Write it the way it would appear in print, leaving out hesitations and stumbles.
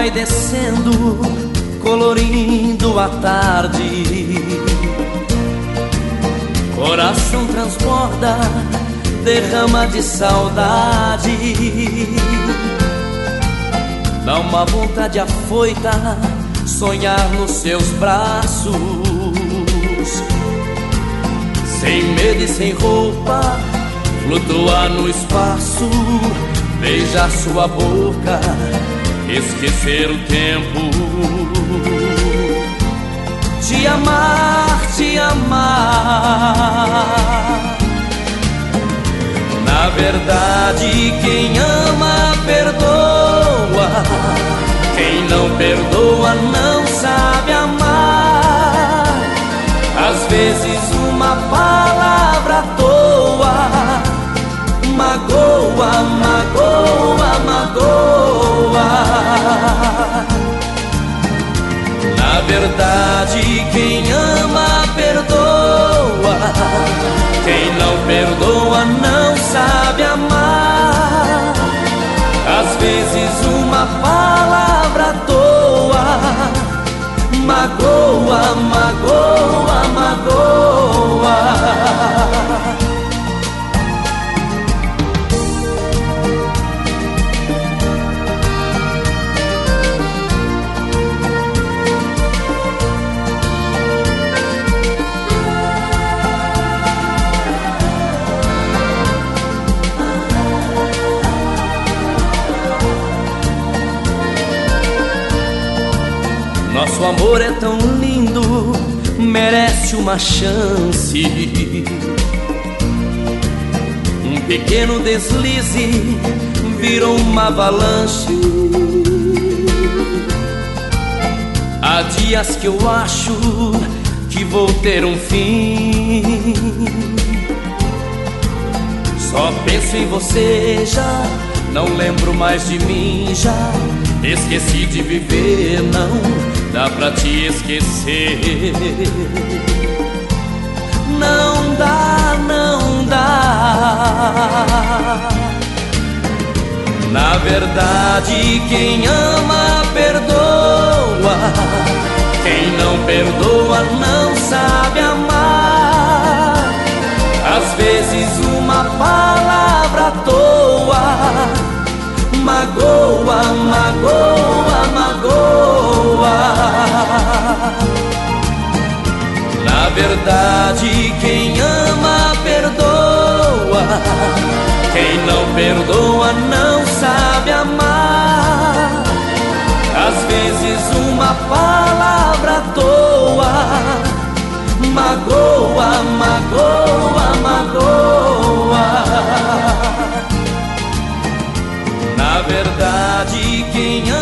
vai descendo, colorindo a tarde. Coração transborda, derrama de saudade. Dá uma vontade afoita, sonhar nos seus braços. Sem medo e sem roupa, flutuar no espaço. Beijar sua boca, esquecer o tempo. Te amar, te amar. Na verdade, quem ama, perdoa. Quem não perdoa, não sabe amar. Às vezes uma palavra à toa magoa, magoa, magoa. Na verdade, quem ama, perdoa. Quem não perdoa, não sabe amar. Às vezes uma palavra à toa magoa, magoa, magoa. Nosso amor é tão lindo, merece uma chance. Um pequeno deslize virou uma avalanche. Há dias que eu acho que vou ter um fim. Só penso em você, já não lembro mais de mim. Já esqueci de viver, não dá pra te esquecer. Não dá, não dá. Na verdade, quem ama, perdoa. Quem não perdoa, não sabe amar. Às vezes uma palavra à toa magoa, magoa, magoa. Na verdade, quem ama, perdoa. Quem não perdoa, não sabe amar. Às vezes uma palavra à toa magoa, magoa, magoa. Na verdade, quem